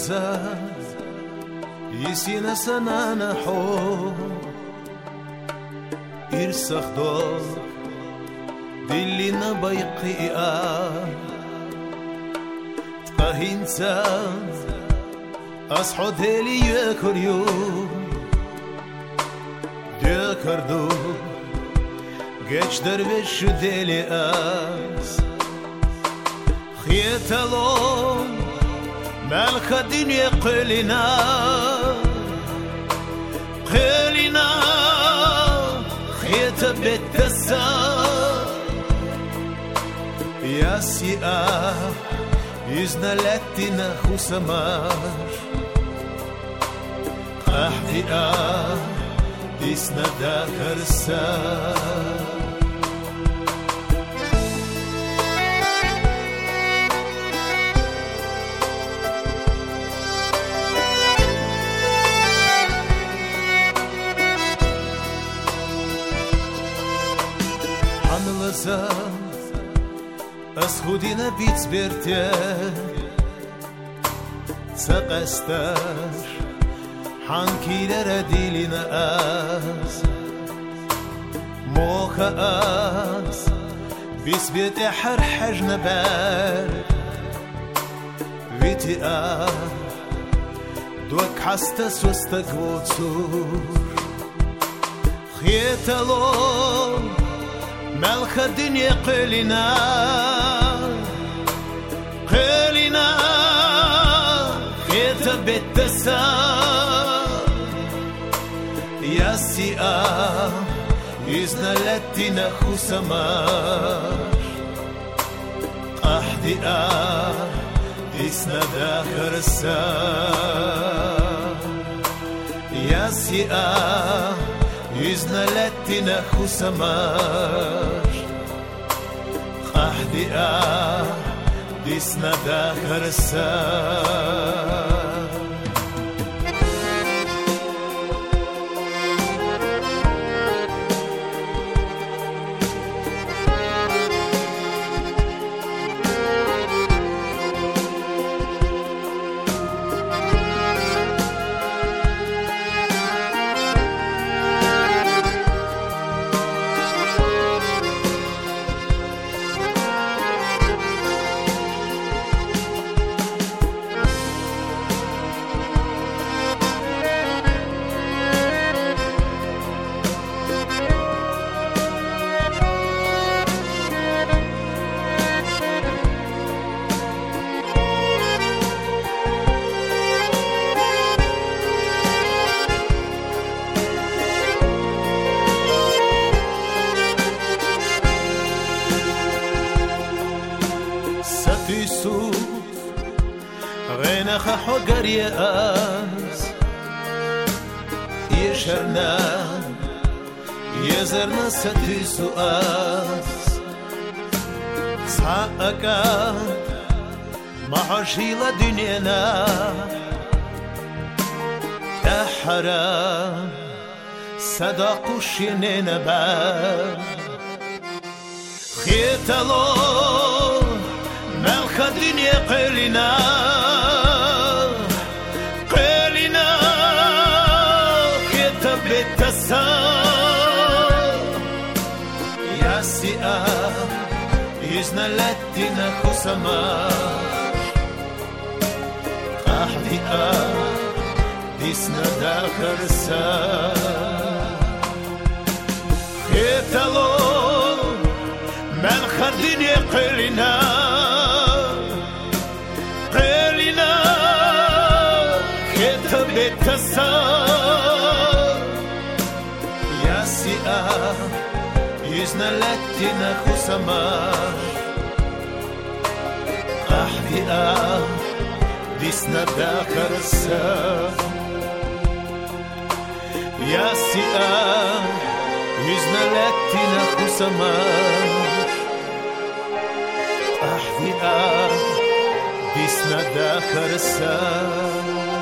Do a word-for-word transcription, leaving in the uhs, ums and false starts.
زاد يسينا سنانا حو إرسخ دور دلنا بيقيا تقهينسا أصحو دلي يكريو يكردو Geç derviş deli az خيتلون مالك الدنيا قلنا قلنا خيت بالتسار يا سيئة يزنا لاتنا خسمار أحدئة ديسنا داكر السار أسخدنا بيت بيرتي سقستر حنكيلر ديلنا أس موخا أس بيس بيت حر حجنا بار بيتي أ دوك حستا سوستك وتصور خيتلون ملخ الدنيا قلنا قلنا خيت بالتسار يا سيئة يزنا لاتنا خسمار أحدئة إسنا داخر السار يا سيئة يزنا لاتنا خسمار أحدئة ديسنا داخر السار غينخ حقر يأس يشرنا يزرنا ستي سؤاس صحقك محشيلة دنيانا يا حرام صدق الشنين بار خيتلو ملخ الدنيا قلنا قلنا كتب بالتسار يا سيئة يزنا لاتنا خسمار أحدئة ديسنا داخر السار خيتلو ملخ الدنيا قلنا بالتسار يا سيئة يزنا لاتنا خسمار أحدئة ديسنا داخر السار يا سيئة يزنا لاتنا خسمار أحدئة ديسنا داخر السار